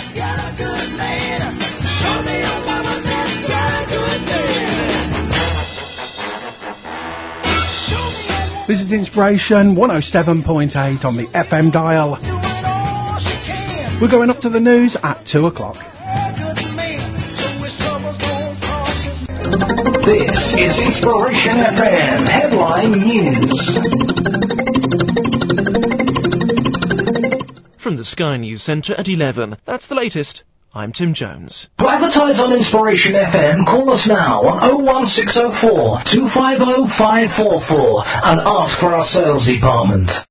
This is Inspiration 107.8 on the FM dial. We're going up to the news at 2 o'clock. This is Inspiration FM Headline News. From the Sky News Centre at 11. That's the latest. I'm Tim Jones. To advertise on Inspiration FM, call us now on 01604 250 544 and ask for our sales department.